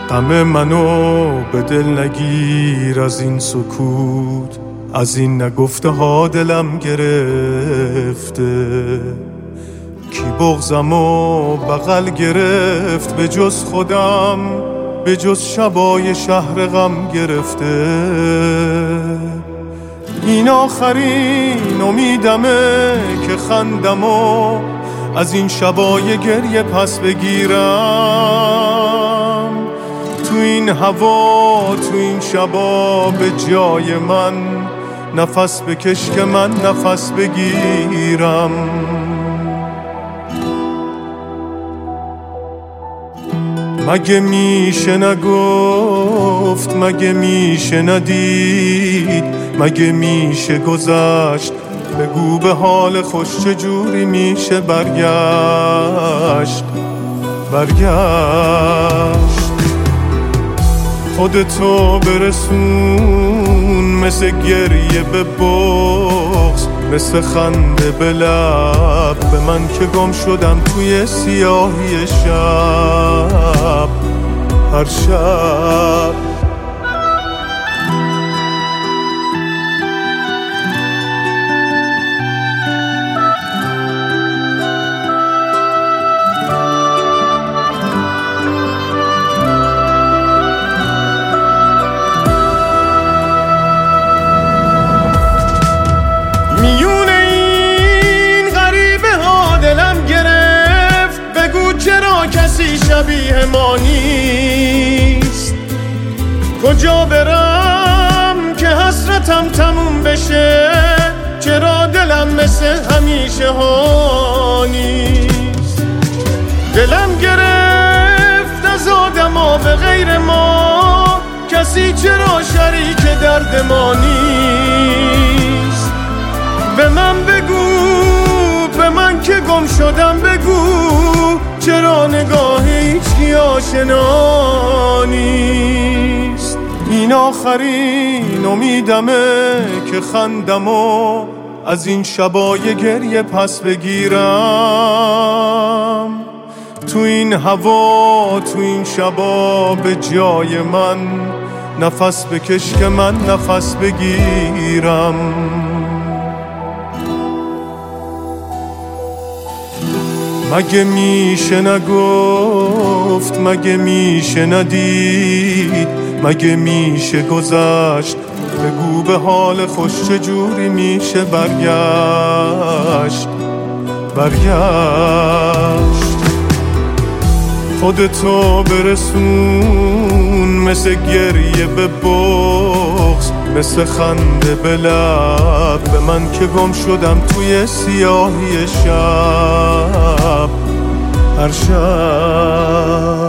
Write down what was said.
غم منو به دل نگیر از این سکوت، از این نگفته ها دلم گرفته. کی بغضمو بغل گرفت به جز خودم، به جز شبای شهر غم گرفته. این آخرین امیدمه که خندمو از این شبای گریه پس بگیرم. تو این هوا تو این شبا به جای من نفس بکش که من نفس بگیرم. مگه میشه نگفت، مگه میشه ندید، مگه میشه گذشت؟ بگو به حال خوش چجوری میشه برگشت. خودتو برسون مثل گریه به بغض، مثل خنده به لب به من که گم شدم توی سیاهی شب. هر شب میون این غریبه ها دلم گرفت، بگو چرا کسی شبیه ما نیست؟ کجا برم که حسرتم تموم بشه؟ چرا دلم مثل همیشه ها نیست؟ دلم گرفت از آدما به غیر ما، کسی چرا شریک درد ما نیست؟ به من بگو، به من که گم شدم بگو، چرا نگاه هیچکی آشنا نیست؟ این آخرین امیدمه که خندمو از این شبای گریه پس بگیرم. تو این هوا تو این شبا به جای من نفس بکش که من نفس بگیرم. مگه میشه نگفت، مگه میشه ندید، مگه میشه گذشت؟ بگو به حال خوش چجوری میشه برگشت. خودتو برسون مثل گریه به بغض، مثل خنده به لب به من که گم شدم توی سیاهی شب. هر شب